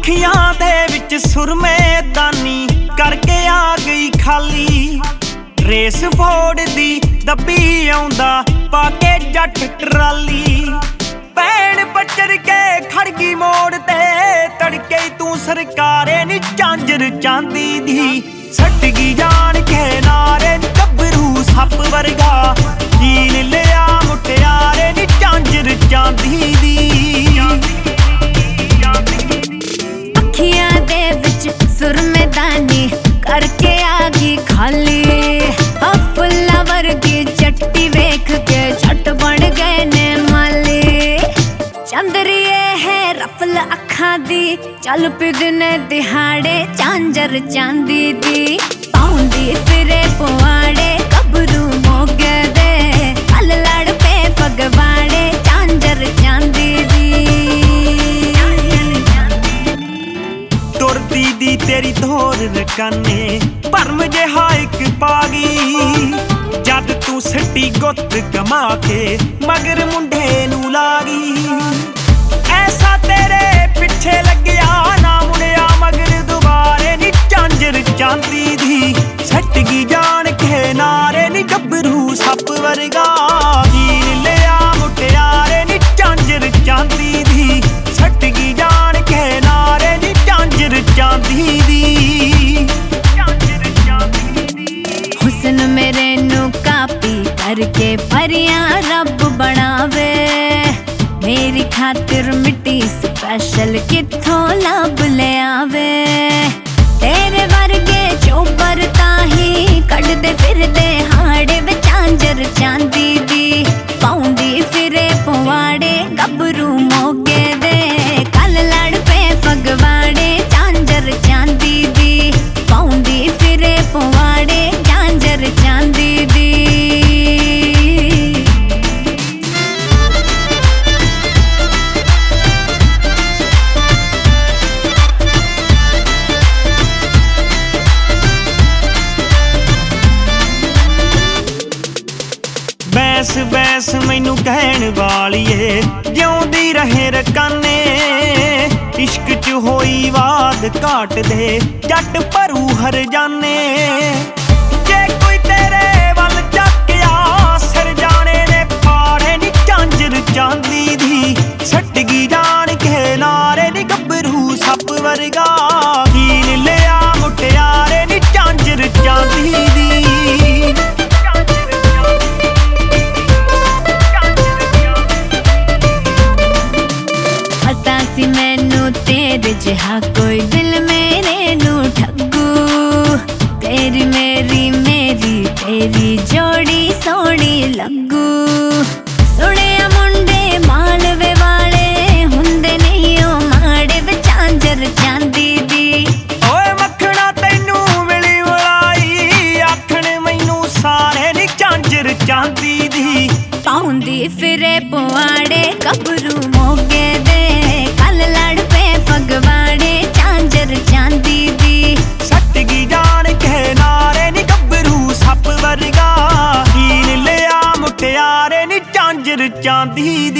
ਅੱਖੀਆਂ ਦੇ ਵਿੱਚ ਸੁਰਮੇ ਦਾਨੀ ਕਰਕੇ ਆ ਗਈ ਖਾਲੀ। ਰੇਸ ਫੋੜਦੀ ਦੱਬੀ ਆਉਂਦਾ ਪਾ ਕੇ ਜੱਟ ਟਰਾਲੀ। ਭੈਣ ਪੱਚਰ ਕੇ ਖੜ ਗਈ ਮੋੜ ਤੇ ਤੜਕੇ ਤੂੰ ਸਰਕਾਰੇ ਨੀ ਝਾਂਜਰ ਚਾਂਦੀ ਦੀ। ਸੱਟ ਗਈ ਜਾਣ ਕੇ ਨਾਰੇ ਗੱਭਰੂ ਸੱਪ ਵਰਗਾ ਕੀਲ ਲਿਆ ਮੁਟਿਆਰੇ ਨੀ ਝਾਂਜਰ ਚਾਂਦੀ ਦੀ। ਅੱਖੀਆਂ ਦੇ ਵਿੱਚ ਸੁਰਮੇਦਾਨੀ ਕਰਕੇ ਆ ਗਈ ਖਾਲੀ। ਫੁੱਲਾਂ ਵਰਗੀ ਜੱਟੀ ਵੇਖ ਕੇ ਛੱਟ ਬਣ ਗਏ ਨੇ ਮਾਲੀ। ਚੰਦਰੀਏ ਹੈ ਰਫਲ ਅੱਖਾਂ ਦੀ ਚੱਲ ਪੀ ਦਿਨੇ ਦਿਹਾੜੇ ਝਾਂਜਰ ਚਾਂਦੀ ਦੀ। ਪਾਉਂਦੀ ਫਿਰੇ ਪੁਆੜੇ ਗੱਭਰੂ ਮੋਗੇ ਦੇ ਹਲ ਲੜ ਪੇ ਫਗਵਾੜੇ ਝਾਂਜਰ ਚਾਂਦੀ ਦੀ। ਤੁਰਦੀ ਦੀ ਤੇਰੀ ਧੋਰ ਰਕਾਨੇ ਭਰਮ ਜਿਹਾ ਇੱਕ ਪਾ ਗਈ। ਜਦ ਤੂੰ ਸਿੱਟੀ ਗੁੱਤ ਕਮਾ ਕੇ ਮਗਰ ਮੁੰਡੇ ਨੂੰ ਲਾ ਗਈ। ਐਸਾ ਤੇਰੇ ਪਿੱਛੇ ਲੱਗਿਆ ਨਾ ਮੁੜਿਆ ਮਗਰ ਦੁਬਾਰੇ ਨੀ ਝਾਂਜਰ ਚਾਂਦੀ ਦੀ। ਸੱਟ ਗਈ ਜਾਣ ਕੇ ਨਾਰੇ ਨੀ ਗੱਭਰੂ ਸੱਪ ਵਰਗਾ ਕੀਲ ਲਿਆ ਮੁਟਿਆਰੇ ਨੀ ਝਾਂਜਰ ਚਾਂਦੀ ਦੀ। ਸੱਟ ਗਈ ਜਾਣ ਕੇ ਨਾਰੇ ਨੀ ਝਾਂਜਰ ਚਾਂਦੀ ਦੀ। ਹੁਸਨ ਮੇਰੇ ਨੂੰ ਕਾਪੀ ਕਰਕੇ ਪਰੀਆਂ ਰੱਬ ਬਣਾਵੇ। ਮੇਰੀ ਖਾਤਰ ਮਿੱਟੀ ਸਪੈਸ਼ਲ ਕਿੱਥੋਂ ਲੱਭ ਲਿਆਵੇ। ਤੇਰੇ ਵਰਗੇ ਚੋਬਰ ਤਾਂ ਹੀ ਕੱਢਦੇ ਫਿਰਦੇ ਹਾੜੇ ਵਿੱਚ ਝਾਂਜਰ ਚਾਂਦੀ ਦੀ। ਪਾਉਂਦੀ ਫਿਰੇ ਪਵਾੜੇ ਗੱਭਰੂ ਮੋਗੇ ਦੇ ਕੱਲ ਲੜ ਪਏ ਫਗਵਾੜੇ ਝਾਂਜਰ ਚਾਂਦੀ ਦੀ। ਪਾਉਂਦੀ ਫਿਰੇ ਪਵਾੜੇ ਝਾਂਜਰ ਚਾਂਦੀ ਦੀ। ਬੈਸ ਬੈਸ ਮੈਨੂੰ ਕਹਿਣ ਵਾਲੀਏ ਜਿਉਂਦੀ ਰਹੇ ਰਕਾਨੇ। ਇਸ਼ਕ ਚ ਹੋਈ ਵਾਦ ਘਾਟ ਦੇ ਜੱਟ ਭਰੂ ਹਰ ਜਾਨੇ। ਜੇ ਕੋਈ ਤੇਰੇ ਵੱਲ ਚੱਕਿਆ ਸਿਰ ਜਾਣੇ ਨੇ ਪਾੜੇ ਨੀ ਝਾਂਜਰ ਚਾਂਦੀ ਦੀ। ਸੱਟ ਗਈ ਜਾਣ ਕੇ ਨਾਰੇ ਨੀ ਗੱਭਰੂ ਸੱਪ ਵਰਗਾ ਕੀਲ ਲਿਆ ਮੁਟਿਆਰੇ ਨੀ ਝਾਂਜਰ ਚਾਂਦੀ ਦੀ। ਮੈਨੂੰ ਤੇਰੇ ਜਿਹਾ ਕੋਈ ਦਿਲ ਮੇਰੇ ਨੂੰ ਠੱਗੂ। ਤੇਰੀ ਮੇਰੀ ਮੇਰੀ ਤੇਰੀ ਜੋੜੀ ਸੋਹਣੀ ਲੱਗੂ। ਸੁਣਿਆ ਮੁੰਡੇ ਮਾਲਵੇ ਵਾਲੇ ਹੁੰਦੇ ਨਹੀਂ ਉਹ ਮਾੜੇ ਵਿੱਚ ਝਾਂਜਰ ਚਾਂਦੀ ਦੀ। ਓਏ ਮੱਖਣਾ ਤੈਨੂੰ ਮਿਲੀ ਵਲਾਈ ਆਖਣ ਮੈਨੂੰ ਸਾਰੇ ਨੀ ਝਾਂਜਰ ਚਾਂਦੀ ਦੀ। ਪਾਉਂਦੀ ਫਿਰੇ ਪੁਆੜੇ ਗੱਭਰੂ ਮੋਗੇ ਦੇ ਕੱਲ ਲੜ ਪਏ ਫਗਵਾੜੇ ਝਾਂਜਰ ਚਾਂਦੀ ਦੀ। ਸੱਟ ਗਈ ਜਾਣ ਕੇ ਨਾਰੇ ਨੀ ਗੱਭਰੂ ਸੱਪ ਵਰਗਾ ਕੀਲ ਲਿਆ ਮੁਟਿਆਰੇ ਨੀ ਝਾਂਜਰ ਚਾਂਦੀ ਦੀ।